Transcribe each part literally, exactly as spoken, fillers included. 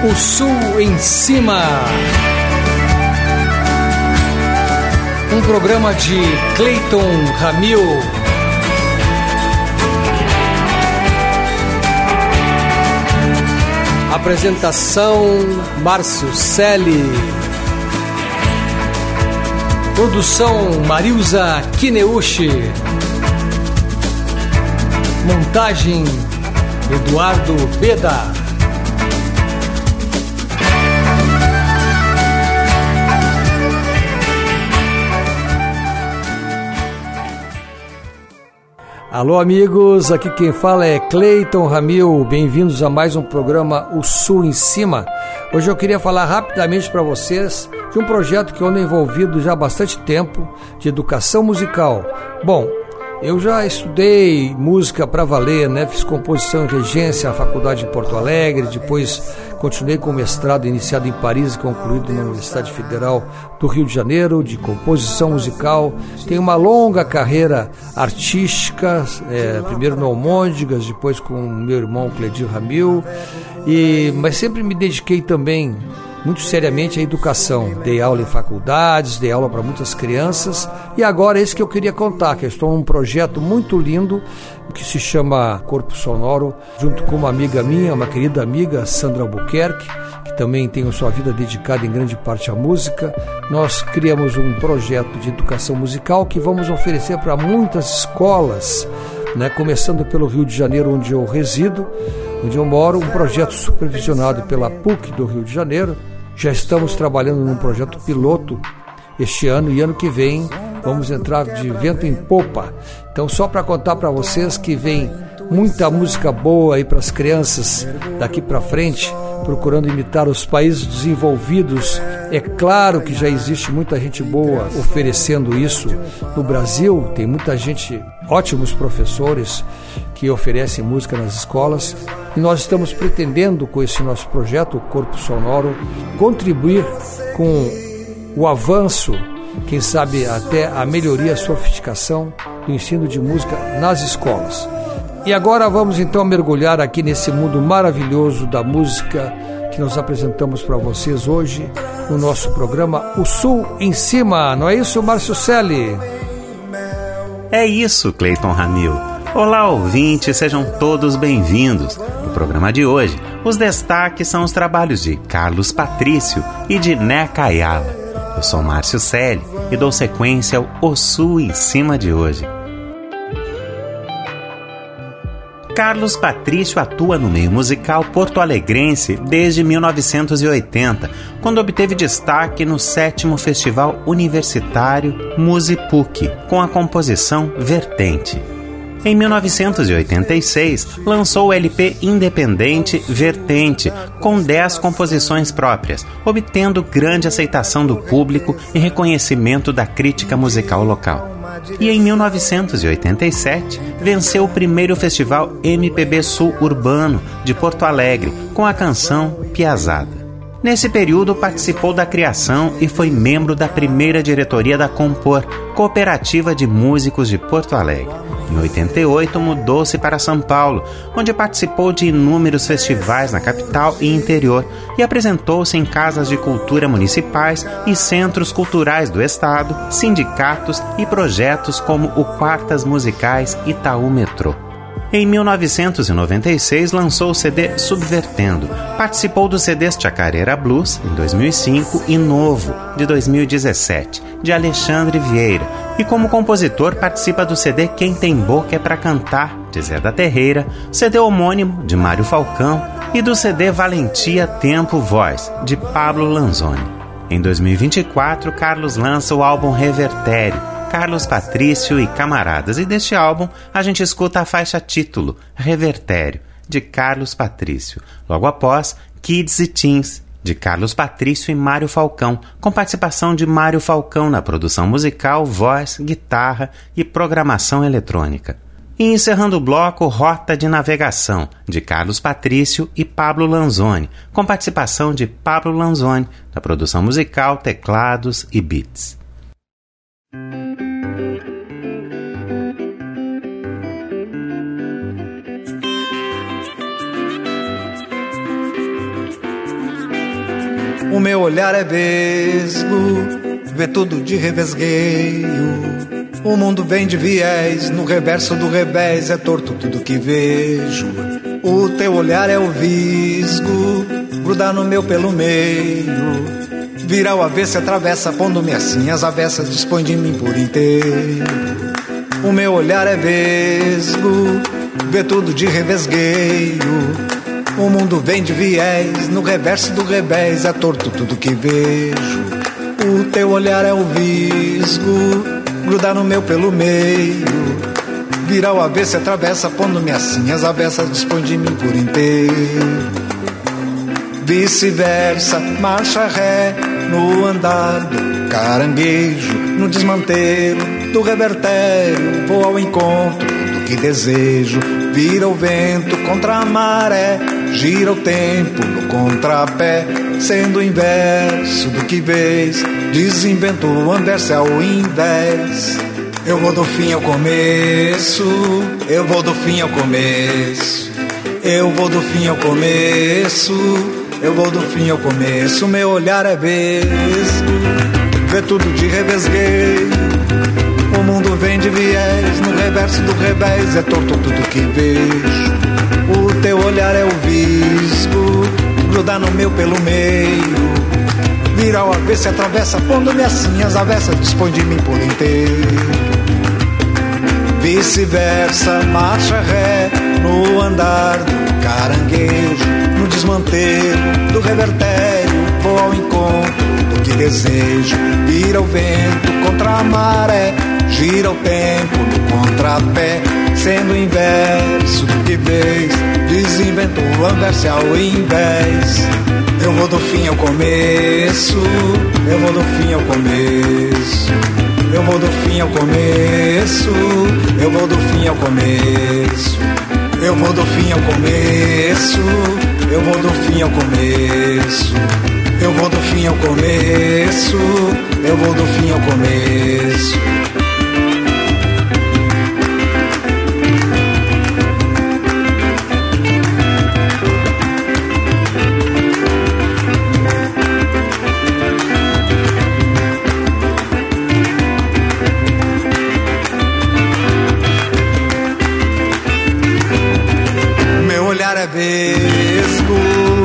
O Sul em Cima. Um programa de Cleiton Ramil. Apresentação Márcio Selle. Produção Marilza Kineuchi. Montagem Eduardo Beda. Alô amigos, aqui quem fala é Cleiton Ramil, bem-vindos a mais um programa O Sul em Cima. Hoje eu queria falar rapidamente para vocês de um projeto que eu ando envolvido já há bastante tempo, de educação musical. Bom, eu já estudei música para valer, né? Fiz composição e regência na faculdade em Porto Alegre, depois continuei com o mestrado iniciado em Paris e concluído na Universidade Federal do Rio de Janeiro, de composição musical. Tenho uma longa carreira artística, é, primeiro no Almôndegas, depois com meu irmão Cledir Ramil, e, mas sempre me dediquei também muito seriamente à educação. Dei aula em faculdades, dei aula para muitas crianças, e agora é isso que eu queria contar, que eu estou num projeto muito lindo que se chama Corpo Sonoro, junto com uma amiga minha, uma querida amiga, Sandra Albuquerque, que também tem a sua vida dedicada em grande parte à música. Nós criamos um projeto de educação musical que vamos oferecer para muitas escolas, né, começando pelo Rio de Janeiro, onde eu resido, onde eu moro, um projeto supervisionado pela P U C do Rio de Janeiro. Já estamos trabalhando num projeto piloto este ano, e ano que vem vamos entrar de vento em popa. Então, só para contar para vocês que vem muita música boa aí para as crianças daqui para frente, procurando imitar os países desenvolvidos. É claro que já existe muita gente boa oferecendo isso no Brasil, tem muita gente, ótimos professores que oferecem música nas escolas, e nós estamos pretendendo, com esse nosso projeto, o Corpo Sonoro, contribuir com o avanço, quem sabe até a melhoria, a sofisticação do ensino de música nas escolas. E agora vamos então mergulhar aqui nesse mundo maravilhoso da música que nós apresentamos para vocês hoje no nosso programa O Sul em Cima. Não é isso, Márcio Selle? É isso, Cleiton Ramil. Olá, ouvintes, sejam todos bem-vindos. No programa de hoje, os destaques são os trabalhos de Carlos Patrício e de Neca Ayala. Eu sou Márcio Selle e dou sequência ao O Sul em Cima de hoje. Carlos Patrício atua no meio musical porto-alegrense desde mil novecentos e oitenta, quando obteve destaque no sétimo Festival Universitário Musipuc, com a composição Vertente. Em mil novecentos e oitenta e seis, lançou o L P independente Vertente, com dez composições próprias, obtendo grande aceitação do público e reconhecimento da crítica musical local. E em mil novecentos e oitenta e sete, venceu o primeiro Festival M P B Sul Urbano de Porto Alegre, com a canção Piazada. Nesse período, participou da criação e foi membro da primeira diretoria da Compor, Cooperativa de Músicos de Porto Alegre. Em oitenta e oito, mudou-se para São Paulo, onde participou de inúmeros festivais na capital e interior e apresentou-se em casas de cultura municipais e centros culturais do estado, sindicatos e projetos como o Quartas Musicais Itaú Metrô. Em mil novecentos e noventa e seis, lançou o C D Subvertendo. Participou dos C Ds Chacareira Blues, em dois mil e cinco, e Novo, de dois mil e dezessete, de Alexandre Vieira. E como compositor, participa do C D Quem Tem Boca é Pra Cantar, de Zé da Terreira, C D homônimo, de Mário Falcão, e do C D Valentia Tempo Voz, de Pablo Lanzoni. Em dois mil e vinte e quatro, Carlos lança o álbum Revertério, Carlos Patrício e Camaradas, e deste álbum a gente escuta a faixa título, Revertério, de Carlos Patrício. Logo após, Kids e Teens, de Carlos Patrício e Mário Falcão, com participação de Mário Falcão na produção musical, voz, guitarra e programação eletrônica. E encerrando o bloco, Rota de Navegação, de Carlos Patrício e Pablo Lanzoni, com participação de Pablo Lanzoni na produção musical, teclados e beats. O meu olhar é vesgo, vê tudo de revesgueio. O mundo vem de viés, no reverso do revés é torto tudo que vejo. O teu olhar é o visgo, grudar no meu pelo meio. Vira ao avesso e atravessa, pondo-me assim as avessas, dispõe de mim por inteiro. O meu olhar é vesgo, vê tudo de revesgueio. O mundo vem de viés, no reverso do revés é torto tudo que vejo. O teu olhar é o visgo, grudar no meu pelo meio. Vira ao avesso e atravessa, pondo-me assim as avessas, dispõe de mim por inteiro. Vice-versa, marcha ré, no andar do caranguejo, no desmantelo do revertério, vou ao encontro do que desejo. Vira o vento contra a maré, gira o tempo no contrapé, sendo o inverso do que vês, desinvento o anverso ao invés. Eu vou do fim ao começo, eu vou do fim ao começo, eu vou do fim ao começo, eu vou do fim ao começo. Meu olhar é vesgo, vê tudo de revesgueio. O mundo vem de viés, no reverso do revés é torto tudo que vejo. O teu olhar é o visgo, grudar no meu pelo meio. Vira ao avesso e atravessa, pondo-me assim as avessas, dispõe de mim por inteiro. Vice-versa, marcha ré, no andar do caranguejo, no desmantelo do revertério, vou ao encontro do que desejo. Vira o vento contra a maré, gira o tempo no contrapé, sendo o inverso do que vês, desinvento o anverso ao invés. Eu vou do fim ao começo, eu vou do fim ao começo, eu vou do fim ao começo, eu vou do fim ao começo, eu vou do fim ao começo, eu vou do fim ao começo, eu vou do fim ao começo, eu vou do fim ao começo. Vesgo.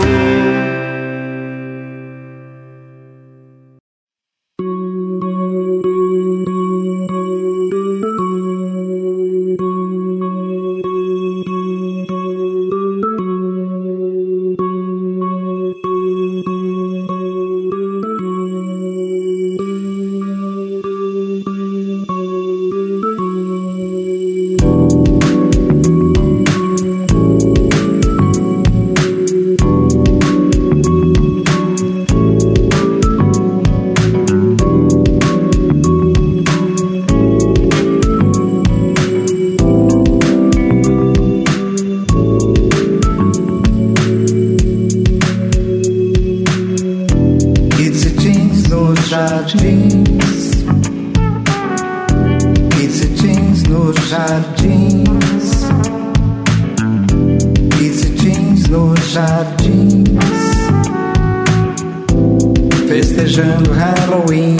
Festejando Halloween,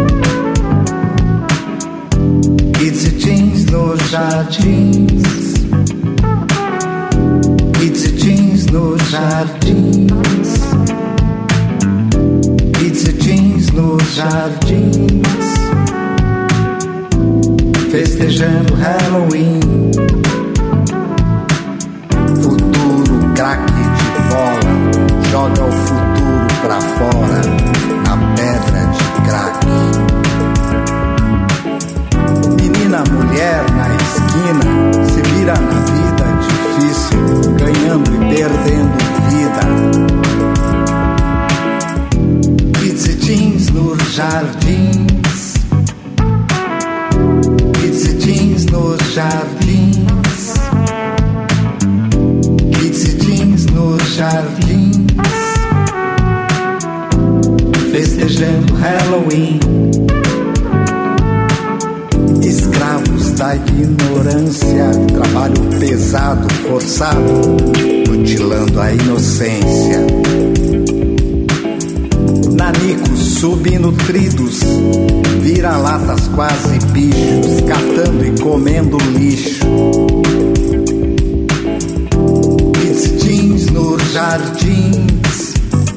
kids e teens nos jardins, kids e teens nos jardins, kids e teens nos jardins, festejando Halloween. Futuro craque de bola, joga o futuro pra fora na pedra de crack. Menina, mulher na esquina, se vira na vida difícil, ganhando e perdendo vida. Kids e teens nos jardins, kids e teens nos jardins, kids e teens nos jardins, festejando Halloween. Escravos da ignorância, trabalho pesado, forçado, mutilando a inocência. nanicos subnutridos, vira-latas quase bichos, catando e comendo lixo. Kids jeans nos jardins,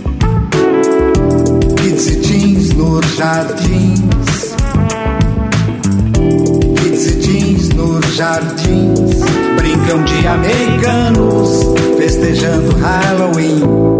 kids jeans nos jardins, kids jeans nos jardins, brincam de americanos, festejando Halloween.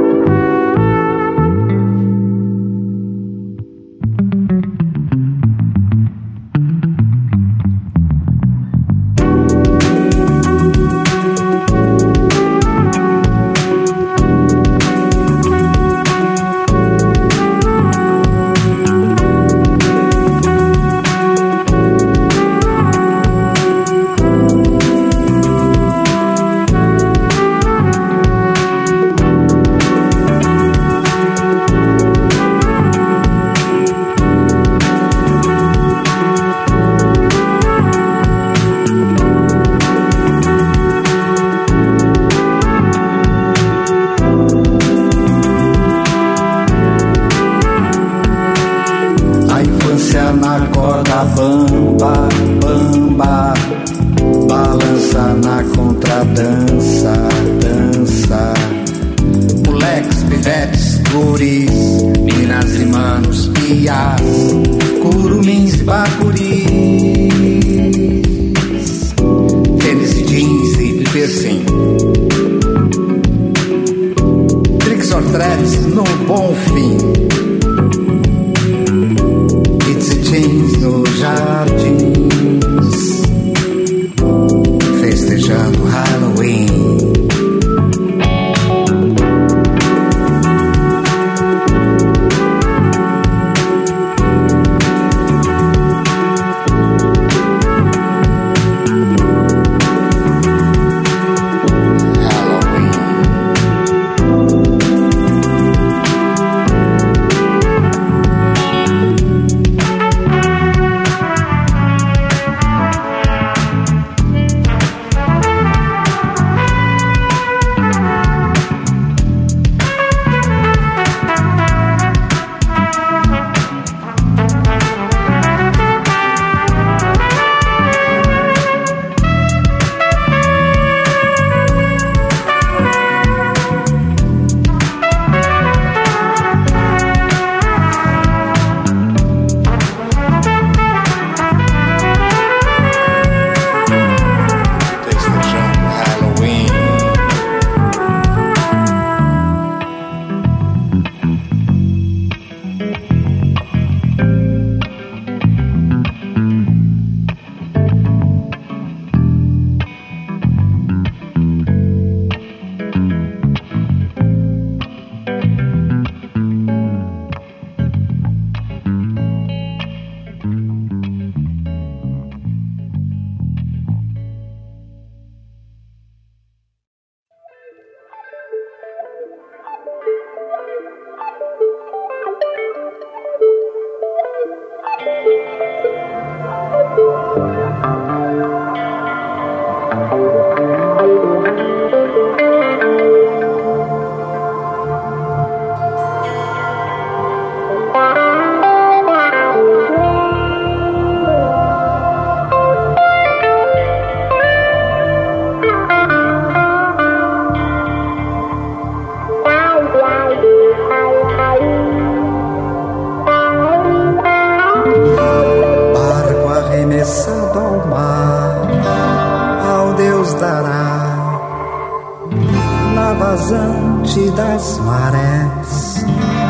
Das marés,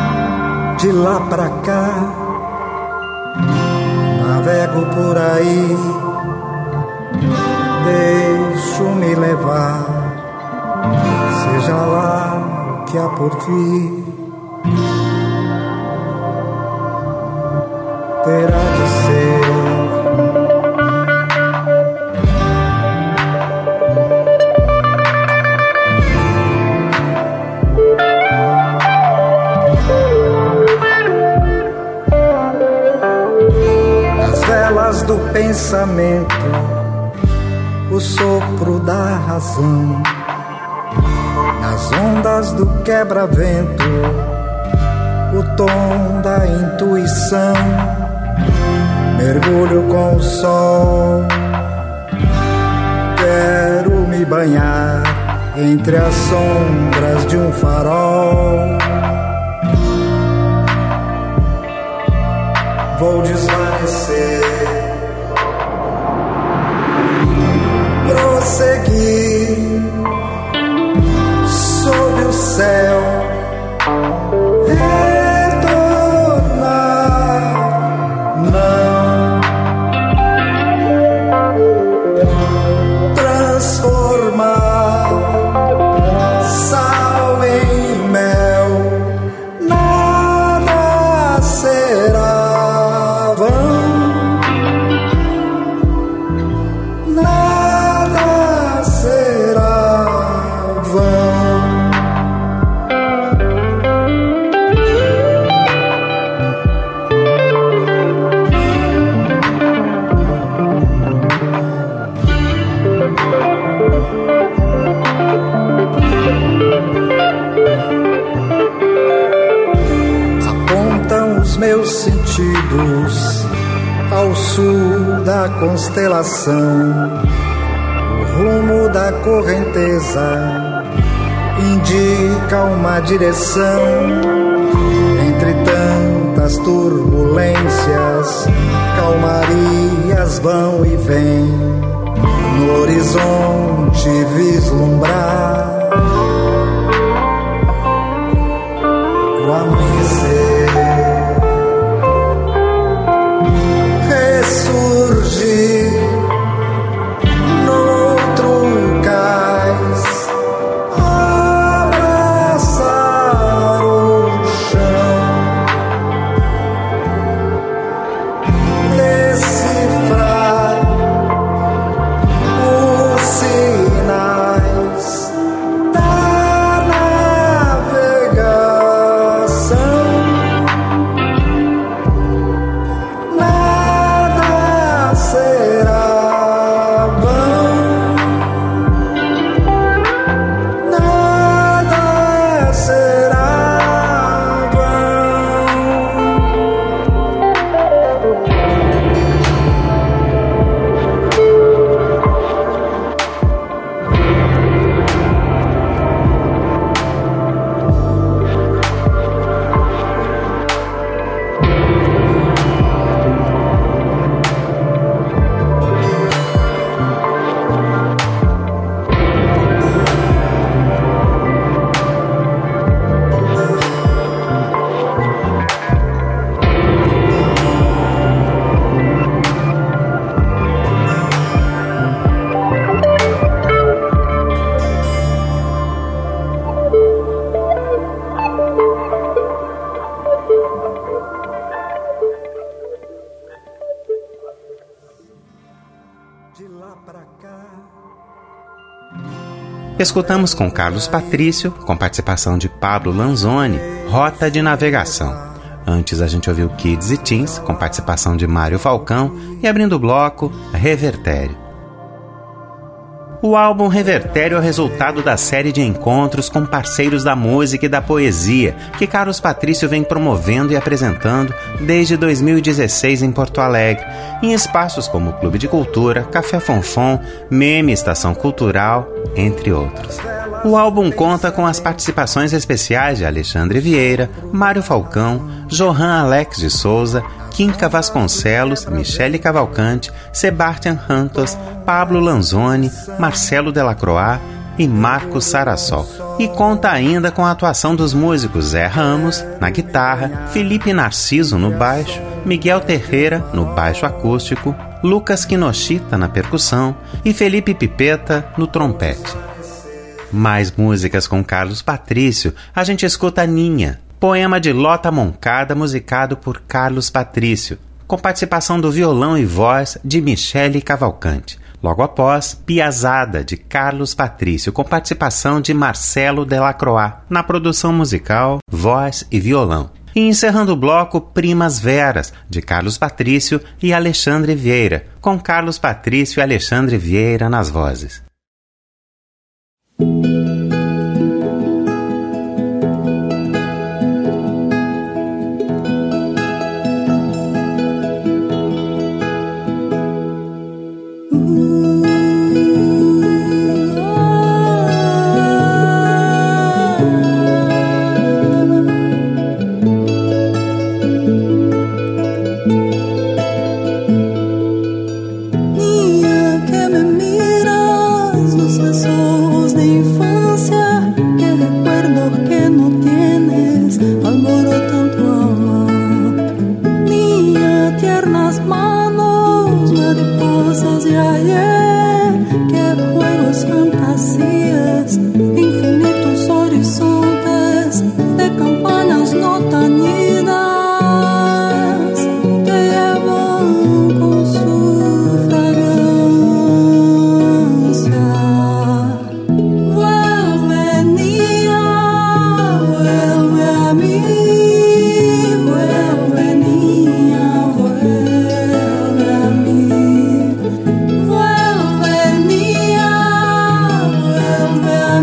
de lá pra cá, navego por aí, deixo-me levar, seja lá o que há por vir, terá de ser. Do pensamento, o sopro da razão, nas ondas do quebra-vento, o tom da intuição. Mergulho com o sol, quero me banhar entre as sombras de um farol. Vou desvanecer, prosseguir sob o céu, retornar, não transformar sal em mel, nada será vão, nada será vão. Apontam os meus sentidos ao sul da constelação. O rumo da correnteza indica uma direção. Entre tantas turbulências, calmarias vão e vêm. No horizonte vislumbrar o amanhecer, ressurgir noutro cais, abraçar o chão, decifrar os sinais da navegação. Nada será vão, nada será vão. De lá pra cá. Escutamos com Carlos Patrício, com participação de Pablo Lanzoni, Rota de Navegação. Antes a gente ouviu Kids e Teens, com participação de Mário Falcão, e abrindo o bloco, Revertério. O álbum Revertério é o resultado da série de encontros com parceiros da música e da poesia que Carlos Patrício vem promovendo e apresentando desde dois mil e dezesseis em Porto Alegre, em espaços como o Clube de Cultura, Café Fonfon, Meme Estação Cultural, entre outros. O álbum conta com as participações especiais de Alexandre Vieira, Mário Falcão, Johan Alex de Souza, Quinca Vasconcelos, Michele Cavalcante, Sebastian Rantos, Pablo Lanzoni, Marcelo Delacroix e Marcos Sarassol. E conta ainda com a atuação dos músicos Zé Ramos, na guitarra, Felipe Narciso no baixo, Miguel Terreira no baixo acústico, Lucas Kinoshita na percussão e Felipe Pipeta no trompete. Mais músicas com Carlos Patrício, a gente escuta Ninha, poema de Lota Moncada musicado por Carlos Patrício, com participação do violão e voz de Michele Cavalcante. Logo após, Piazada, de Carlos Patrício, com participação de Marcelo Delacroix, na produção musical, voz e violão. E encerrando o bloco, Primas Veras, de Carlos Patrício e Alexandre Vieira, com Carlos Patrício e Alexandre Vieira nas vozes.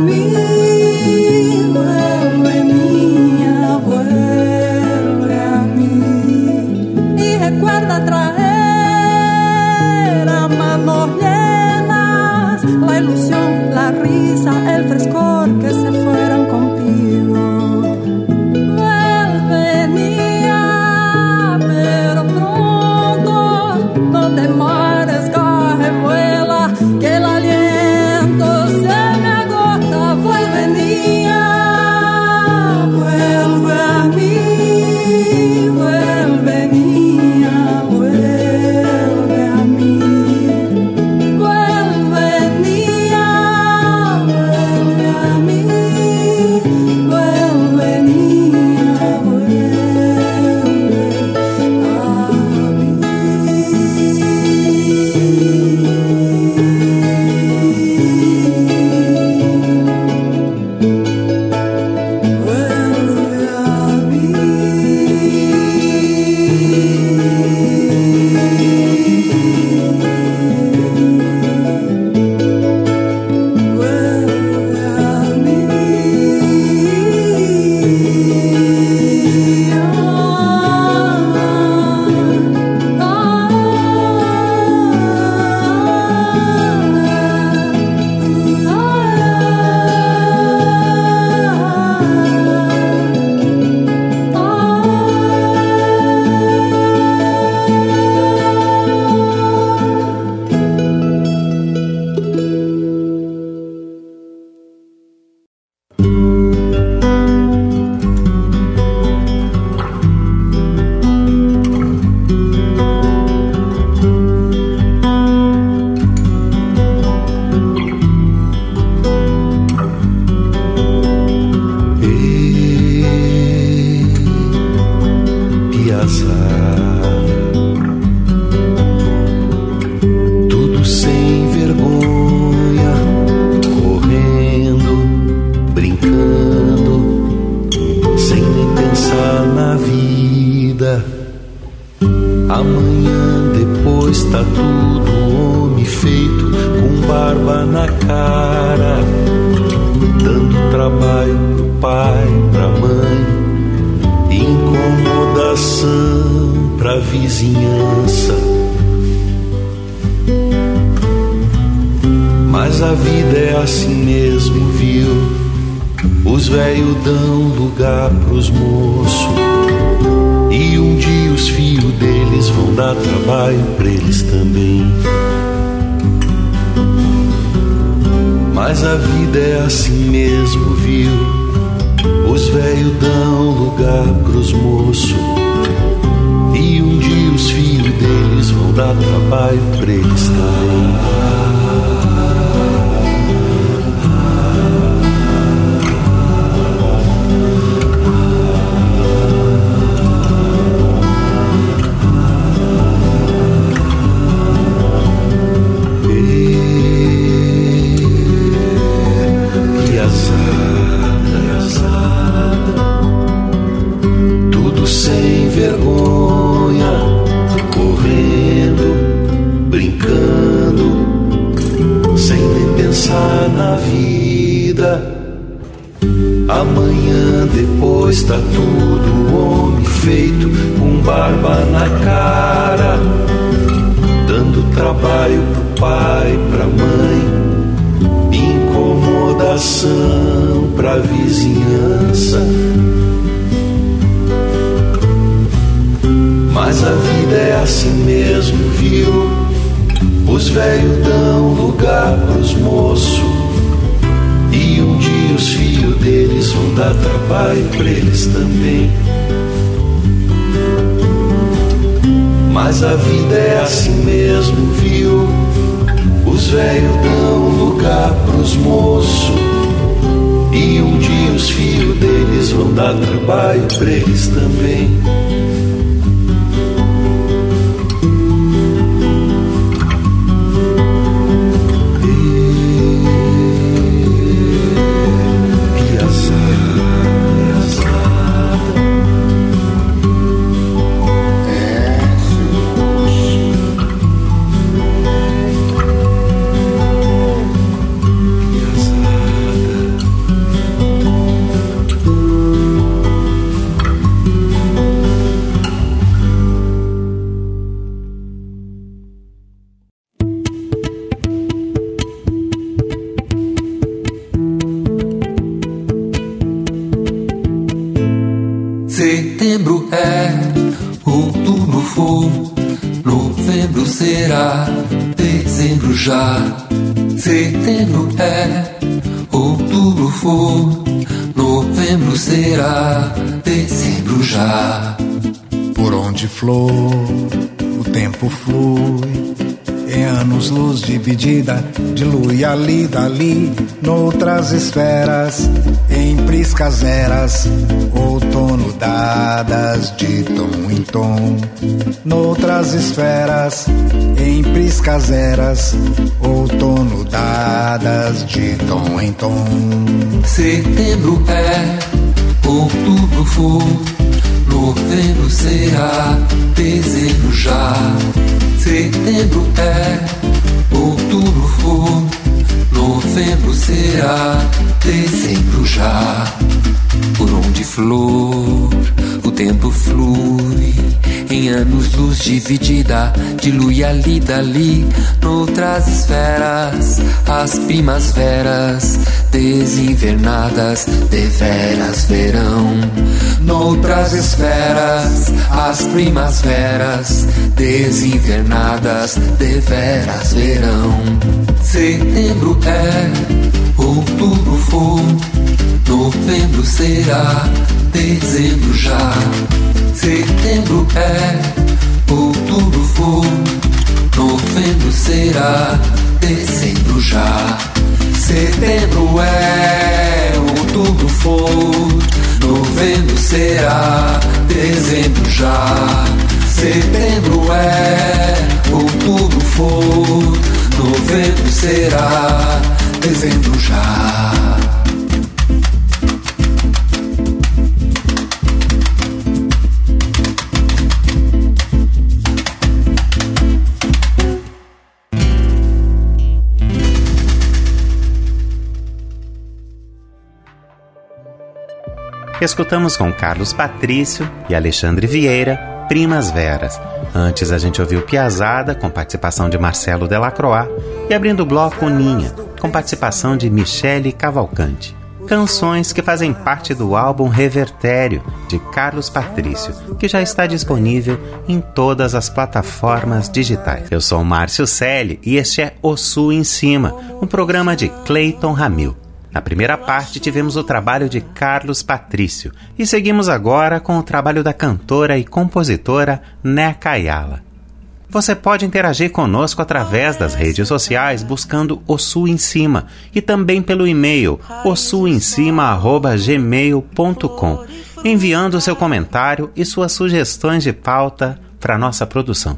Amanhã depois tá tudo homem feito, com barba na cara, dando trabalho pro pai, pra mãe, incomodação pra vizinhança. Mas a vida é assim mesmo, viu? Os velhos dão lugar pros moços, e um dia os filhos deles vão dar trabalho pra eles também. Mas a vida é assim mesmo, viu? Os velhos dão lugar pros moços, e um dia os filhos deles vão dar trabalho pra eles também. Amanhã depois tá tudo homem feito, com barba na cara, dando trabalho pro pai, pra mãe, incomodação pra vizinhança. Mas a vida é assim mesmo, viu? Os velhos dão lugar pros moços, e um dia os filhos deles vão dar trabalho pra eles também. Mas a vida é assim mesmo, viu? Os velhos dão lugar pros moços, e um dia os filhos deles vão dar trabalho pra eles também. Setembro é, outubro for, novembro será, dezembro já. Setembro é, outubro for, novembro será, dezembro já. Por onde flor, o tempo flui, em anos-luz dividida, dilui ali, dali, noutras esferas, em priscas eras, outono dadas de tom em tom. Noutras esferas, em priscas eras, outono dadas de tom em tom. Setembro é, outubro for, novembro será, dezembro já. Setembro é, outubro for, novembro será, dezembro já. Por onde flor, o tempo flui, em anos-luz dividida, dilui ali, dali, noutras esferas, as primaveras desinvernadas, deveras verão. Noutras esferas, as primaveras desinvernadas, deveras verão. Setembro é, outubro for, novembro será, dezembro já. Setembro é, outubro for, novembro será, dezembro já. Setembro é, outubro for, novembro será, dezembro já. Setembro é, outubro for, novembro será, dezembro já. Escutamos com Carlos Patrício e Alexandre Vieira, Primas Veras. Antes a gente ouviu Piazada, com participação de Marcelo Delacroix, e abrindo o bloco Ninha, com participação de Michele Cavalcante. Canções que fazem parte do álbum Revertério, de Carlos Patrício, que já está disponível em todas as plataformas digitais. Eu sou Márcio Selle e este é O Sul em Cima, um programa de Cleiton Ramil. Na primeira parte tivemos o trabalho de Carlos Patrício e seguimos agora com o trabalho da cantora e compositora Neca Ayala. Você pode interagir conosco através das redes sociais buscando O Sul em Cima e também pelo e-mail o sul em cima arroba gmail ponto com, enviando seu comentário e suas sugestões de pauta para nossa produção.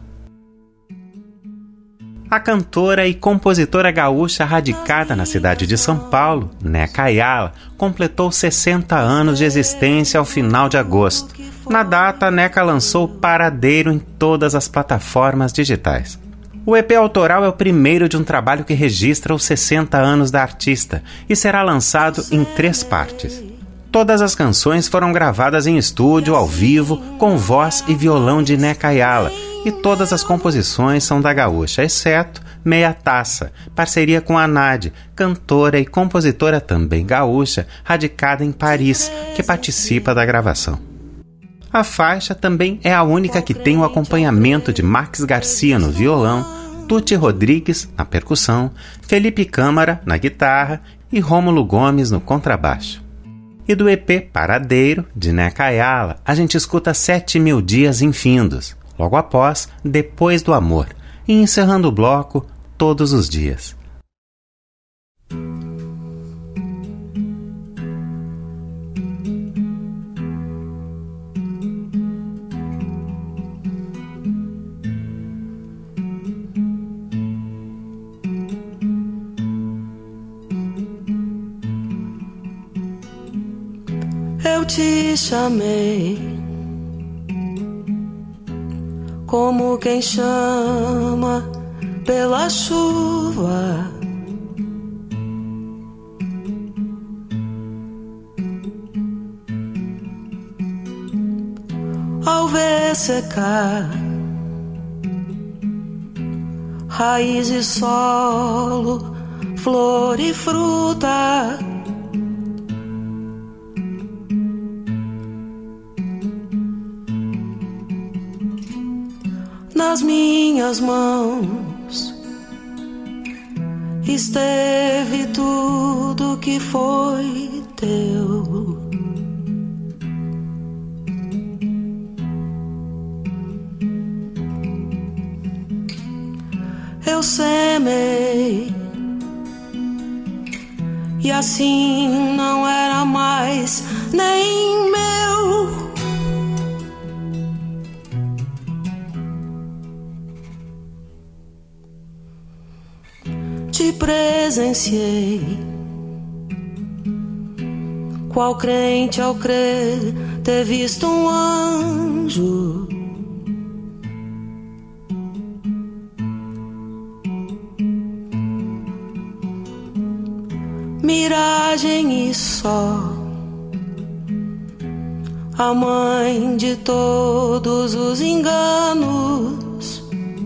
A cantora e compositora gaúcha radicada na cidade de São Paulo, Neca Ayala, completou sessenta anos de existência ao final de agosto. Na data, Neca lançou Paradeiro em todas as plataformas digitais. O E P autoral é o primeiro de um trabalho que registra os sessenta anos da artista e será lançado em três partes. Todas as canções foram gravadas em estúdio, ao vivo, com voz e violão de Neca Ayala, e todas as composições são da gaúcha, exceto Meia Taça, parceria com a Nade, cantora e compositora também gaúcha, radicada em Paris, que participa da gravação. A faixa também é a única que tem o acompanhamento de Max Garcia no violão, Tuti Rodrigues na percussão, Felipe Câmara na guitarra e Rômulo Gomes no contrabaixo. E do E P Paradeiro, de Neca Ayala, a gente escuta Sete Mil Dias Infindos, logo após Depois do Amor, e encerrando o bloco Todos os Dias. Eu te chamei como quem chama pela chuva, ao ver secar raiz e solo, flor e fruta. nas minhas mãos esteve tudo que foi teu. Eu semei e assim não era mais nem meu. Te presenciei, qual crente ao crer ter visto um anjo. Miragem e só, a mãe de todos os enganos.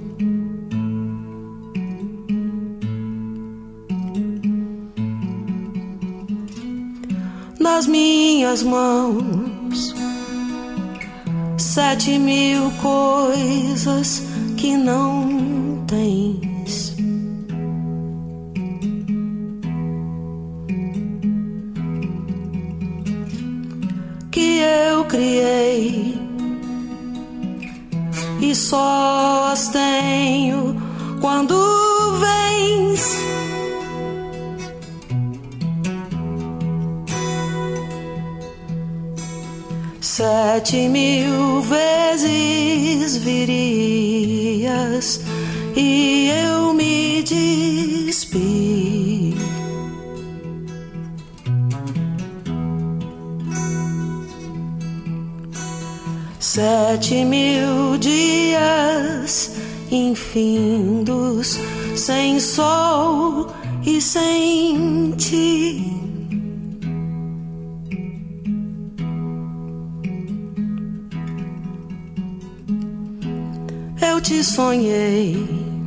Nas minhas mãos, sete mil coisas que não tens. Que eu criei e só as tenho quando vens. Sete mil vezes virias e eu me despi. Sete mil dias infindos, sem sol e sem ti. Eu te sonhei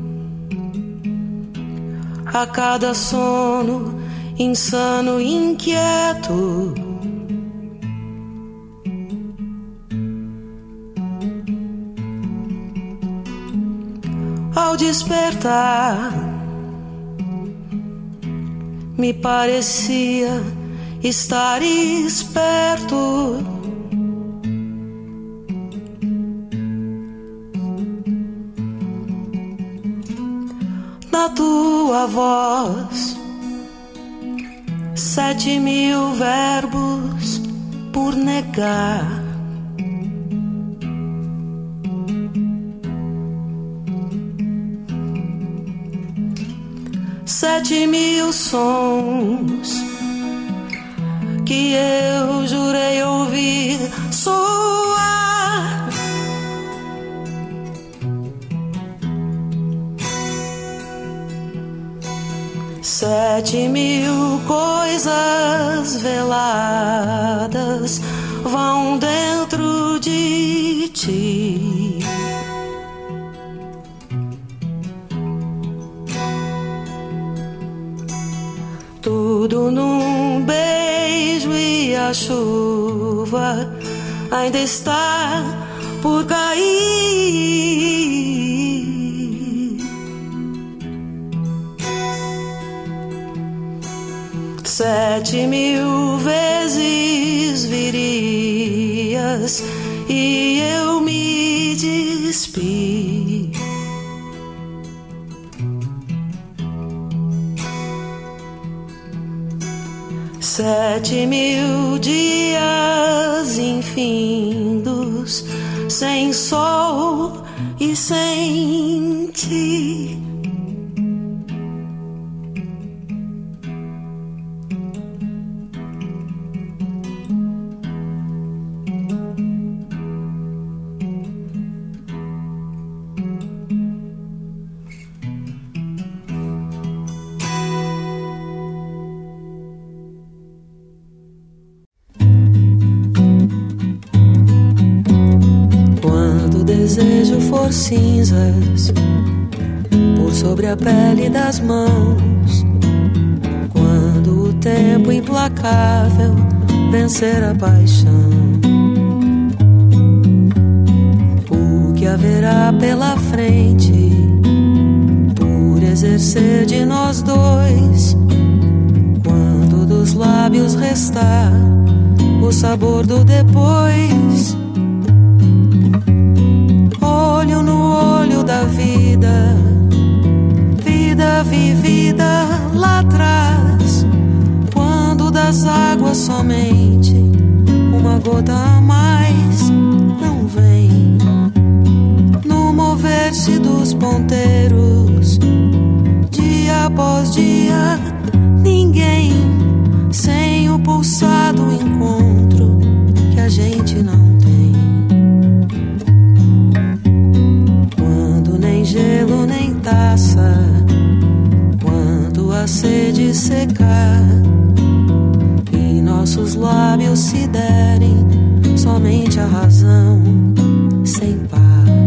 a cada sono insano e inquieto. Ao despertar, me parecia estar esperto. Na tua voz, sete mil verbos por negar. Sete mil sons que eu jurei ouvir soar. Sete mil coisas veladas vão dentro de ti. Tudo num beijo e a chuva ainda está por cair. Sete mil vezes virias e eu me despi. Sete mil dias infindos, sem sol e sem ti. Desejo for cinzas por sobre a pele das mãos, quando o tempo implacável vencer a paixão. O que que haverá pela frente, por exercer de nós dois, quando dos lábios restar o sabor do depois. Olho no olho da vida, vida vivida lá atrás, quando das águas somente uma gota a mais não vem. No mover-se dos ponteiros, dia após dia, ninguém, sem o pulsado encontro que a gente não tem. Quando nem gelo nem taça, quando a sede secar e nossos lábios se derem somente a razão sem par.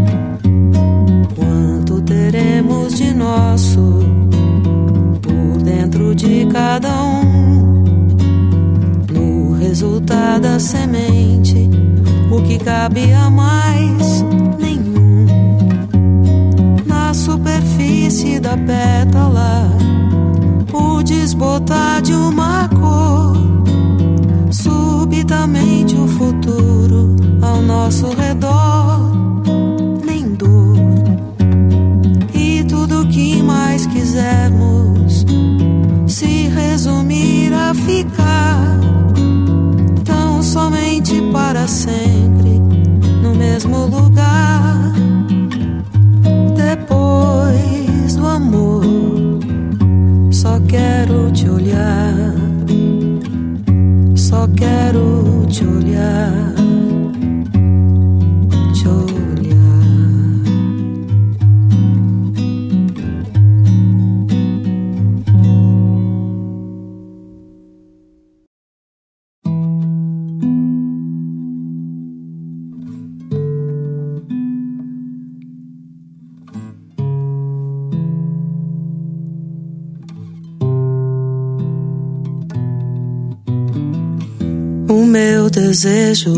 Quanto teremos de nosso por dentro de cada um, no resultado da semente, o que cabe a mais nenhum. Na superfície da pétala, o desbotar de uma cor, subitamente o futuro ao nosso redor, nem dor. E tudo que mais quisermos se resumir a ficar tão somente para sempre no mesmo lugar. Depois do amor, só quero te olhar, só quero te olhar, te olhar. O meu desejo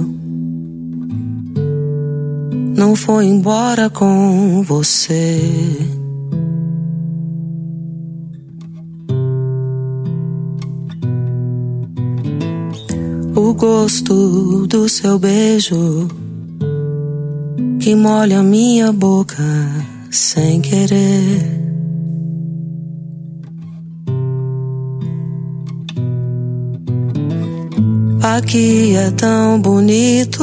não foi embora com você. O gosto do seu beijo que molha minha boca sem querer. Aqui é tão bonito,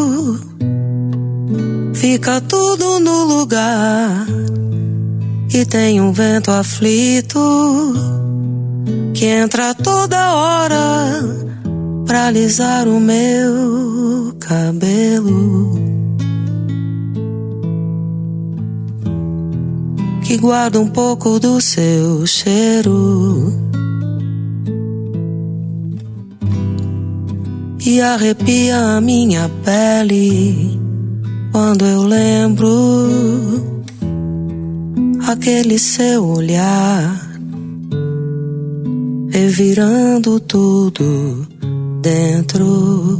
fica tudo no lugar. E tem um vento aflito que entra toda hora pra alisar o meu cabelo, que guarda um pouco do seu cheiro e arrepia a minha pele quando eu lembro aquele seu olhar, revirando tudo dentro.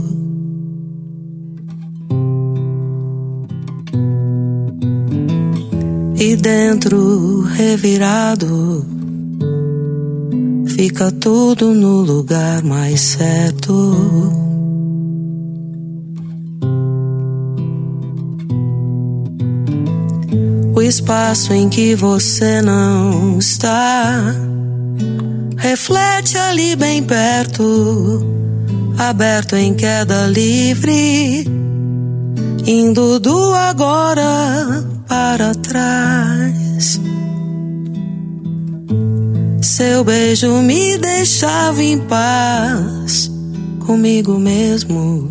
E dentro, revirado, fica tudo no lugar mais certo. O espaço em que você não está reflete ali bem perto, aberto em queda livre, indo do agora para trás. Seu beijo me deixava em paz comigo mesmo,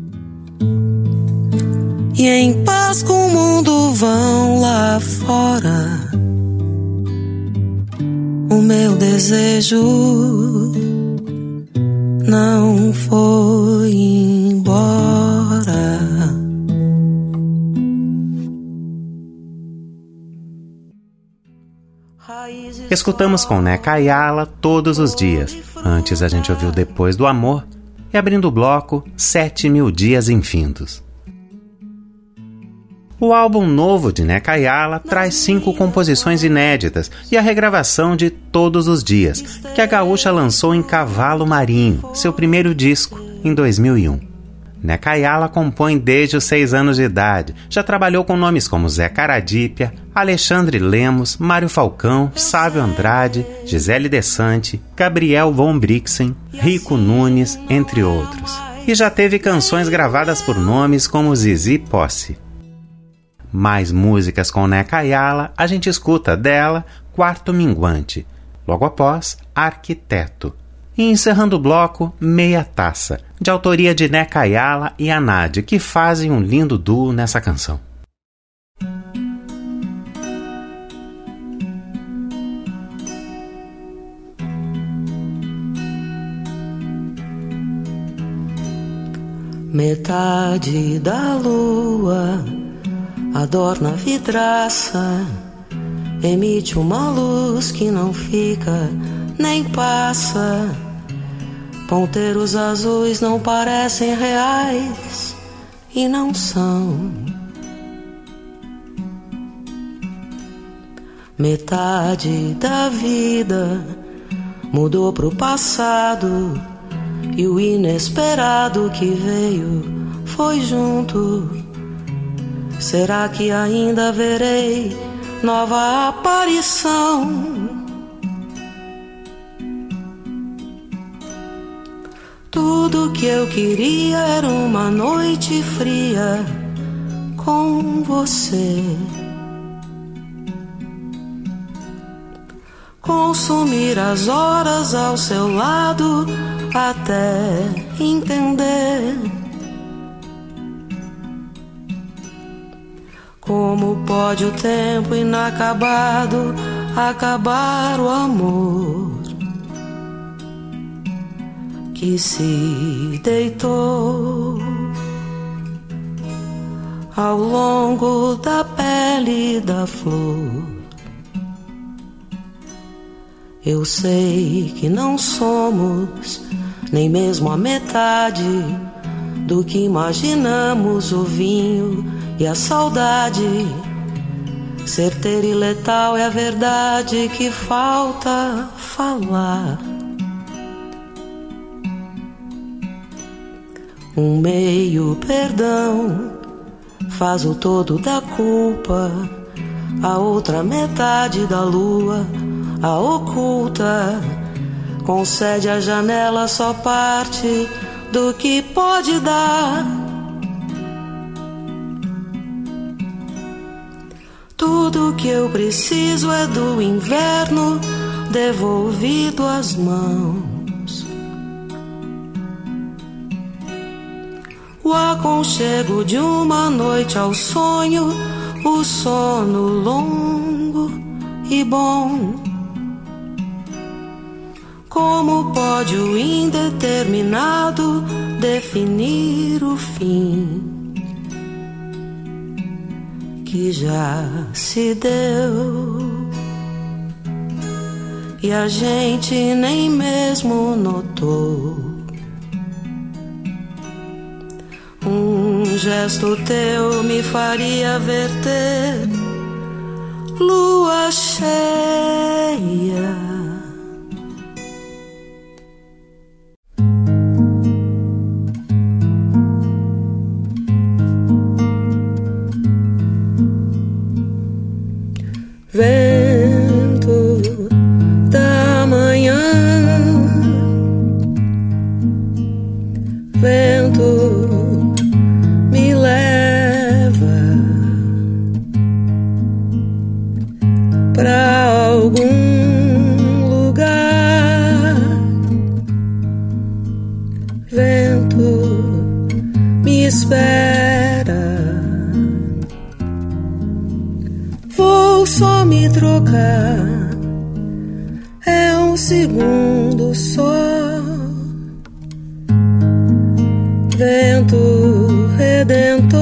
e em paz com o mundo vão lá fora. O meu desejo não foi embora. Escutamos com Neca Ayala Todos os Dias. Antes a gente ouviu Depois do Amor e, abrindo o bloco, Sete Mil Dias Infindos. O álbum novo de Neca Ayala traz cinco composições inéditas e a regravação de Todos os Dias, que a gaúcha lançou em Cavalo Marinho, seu primeiro disco, em dois mil e um. Neca Ayala compõe desde os seis anos de idade. Já trabalhou com nomes como Zé Caradípia, Alexandre Lemos, Mário Falcão, Sávio Andrade, Gisele Desante, Gabriel von Brixen, Rico Nunes, entre outros. E já teve canções gravadas por nomes como Zizi Posse. Mais músicas com Neca Ayala, a gente escuta dela Quarto Minguante, logo após Arquiteto. E encerrando o bloco, Meia Taça, de autoria de Neca Ayala e Anade, que fazem um lindo duo nessa canção. Metade da lua adorna a vidraça, emite uma luz que não fica nem passa. Ponteiros azuis não parecem reais e não são. Metade da vida mudou pro passado e o inesperado que veio foi junto. Será que ainda verei nova aparição? Tudo que eu queria era uma noite fria com você. Consumir as horas ao seu lado até entender como pode o tempo inacabado acabar o amor que se deitou ao longo da pele da flor. Eu sei que não somos nem mesmo a metade do que imaginamos, o vinho e a saudade. Certeira e letal é a verdade que falta falar. Um meio perdão faz o todo da culpa, a outra metade da lua, a oculta, concede à janela só parte do que pode dar. Tudo que eu preciso é do inverno devolvido às mãos. O aconchego de uma noite ao sonho, o sono longo e bom. Como pode o indeterminado definir o fim que já se deu e a gente nem mesmo notou? Um gesto teu me faria verter lua cheia. Vento da manhã, vento me leva pra algum lugar. Vento me espera, vou só me trocar, é um segundo só. Vento redentor,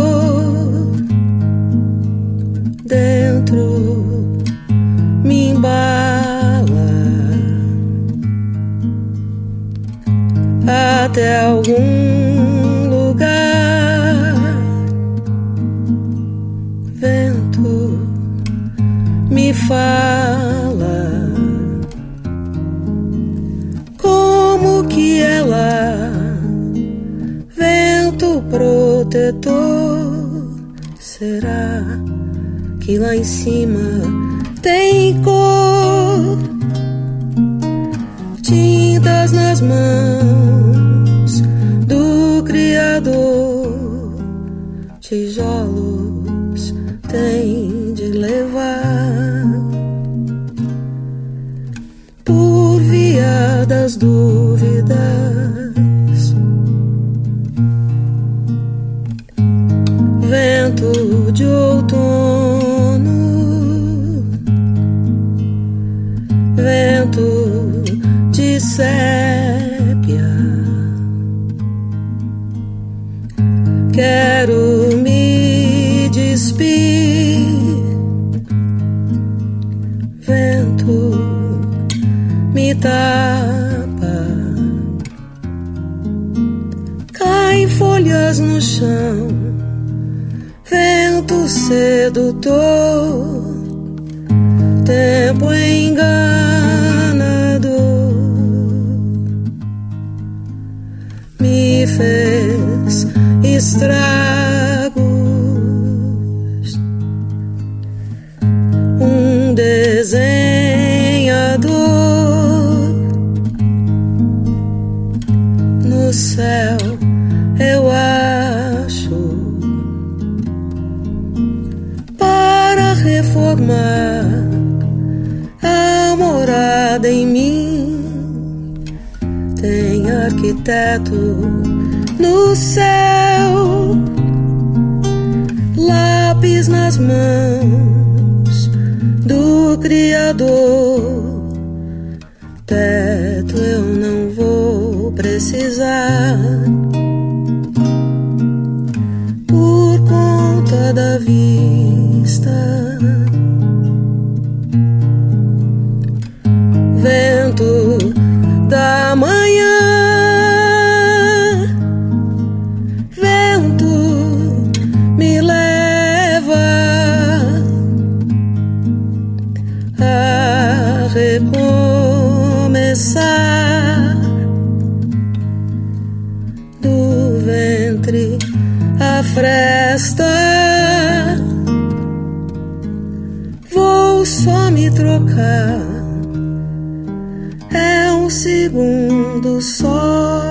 dentro me embala até algum lugar. protetor. Será que lá em cima tem cor? Tintas nas mãos do Criador, tijolos tem de levar por via das dúvidas. Vento de outono, vento de sépia, quero me despir. Vento me tapa, caem folhas no chão. Vento sedutor, tempo enganador, me fez estragos. Um desenhador no céu, eu acho, para reformar a morada em mim. Tem arquiteto no céu, lápis nas mãos do Criador. Teto eu não vou precisar, por conta da vista. Vento da manhã, vento me leva a recomeçar. Do ventre a fresta, vou só me trocar. É um segundo só.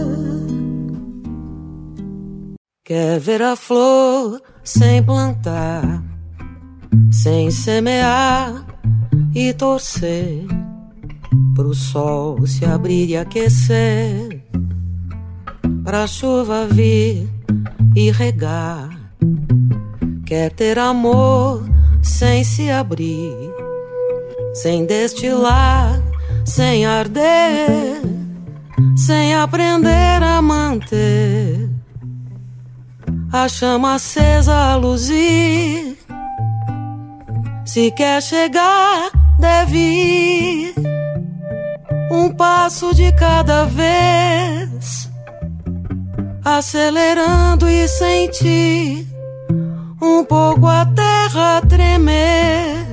Quer ver a flor sem plantar, sem semear e torcer pro sol se abrir e aquecer, pra chuva vir e regar. Quer ter amor sem se abrir, sem destilar, sem arder, sem aprender a manter a chama acesa a luzir. Se quer chegar, deve ir um passo de cada vez, acelerando e sentir um pouco a terra tremer.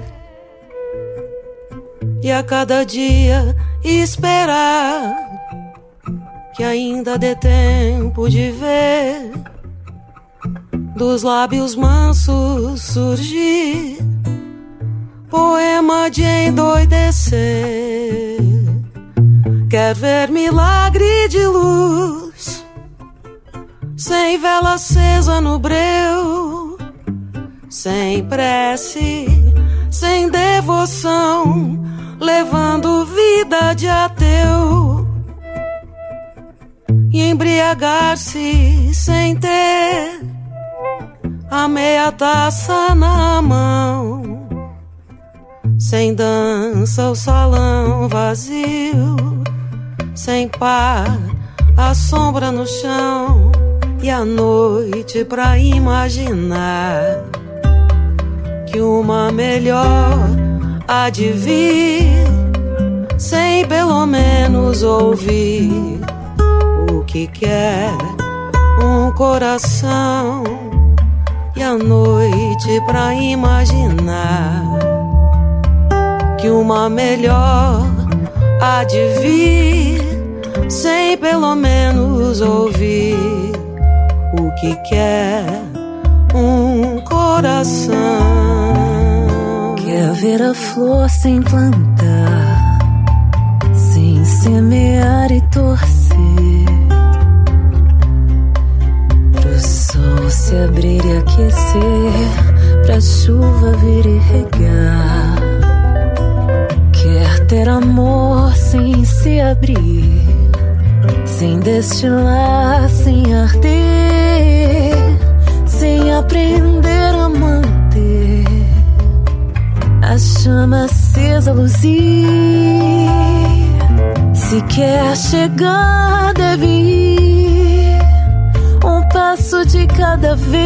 E a cada dia esperar que ainda dê tempo de ver dos lábios mansos surgir poema de endoidecer. Quer ver milagre de luz sem vela acesa no breu, sem prece, sem devoção, levando vida de ateu, e embriagar-se sem ter a meia taça na mão, sem dança o salão vazio, sem par a sombra no chão, e a noite pra imaginar que uma melhor há de vir, sem pelo menos ouvir o que quer um coração. E a noite pra imaginar que uma melhor há de vir, sem pelo menos ouvir o que quer coração. Quer ver a flor sem plantar, sem semear e torcer, pro sol se abrir e aquecer, pra chuva vir e regar. Quer ter amor sem se abrir, sem destilar, sem arder, sem aprender a manter a chama acesa luzir. Se quer chegar, deve ir um passo de cada vez,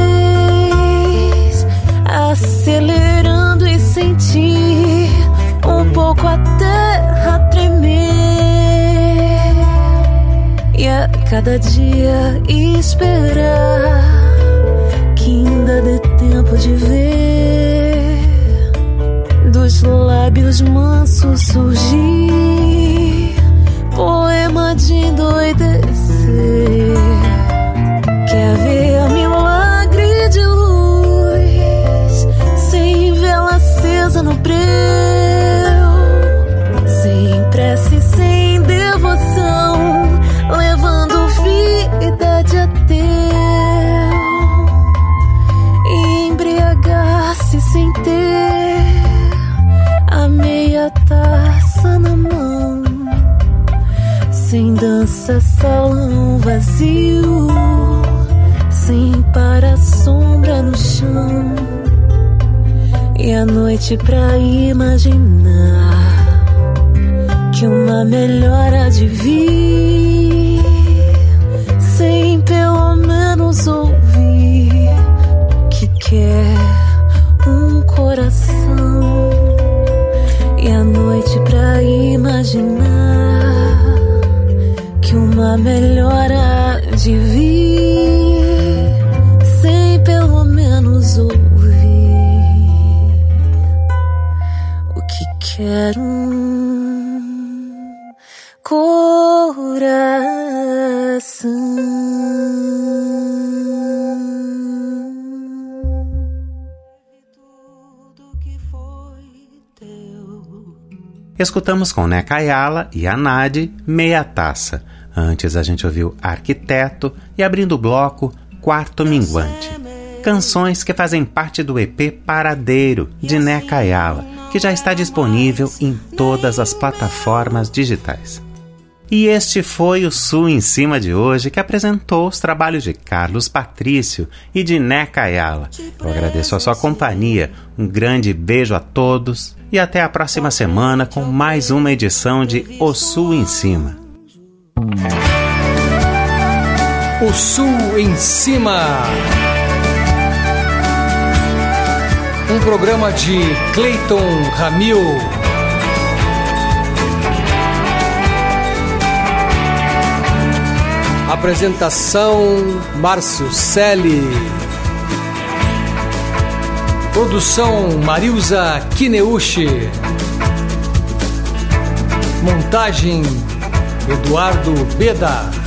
acelerando e sentir um pouco a terra tremer. E a cada dia esperar que ainda dê tempo de ver dos lábios mansos surgir poema de endoidecer. Quer ver milagre de luz sem vela acesa no breu, sem prece, sem devoção, levando vida de ateu, e embriagar-se sem ter a meia taça na mão, sem dança, salão vazio, sem para-sombra no chão, e a noite pra imaginar que uma melhor há de vir, sem pelo menos ouvir que quer um coração. E a noite pra imaginar que uma melhor há de vir, sem pelo menos ouvir o que quer um coração. Escutamos com Neca Ayala e Anade, Meia Taça. Antes a gente ouviu Arquiteto e, abrindo o bloco, Quarto Minguante. Canções que fazem parte do E P Paradeiro, de Neca Ayala, que já está disponível em todas as plataformas digitais. E este foi o Sul em Cima de hoje, que apresentou os trabalhos de Carlos Patrício e de Neca Ayala. Eu agradeço a sua companhia, um grande beijo a todos e até a próxima semana com mais uma edição de O Sul em Cima. O Sul em Cima, um programa de Cleiton Ramil. Apresentação Márcio Selle. Produção Marilza Kineuchi. Montagem Eduardo Beda.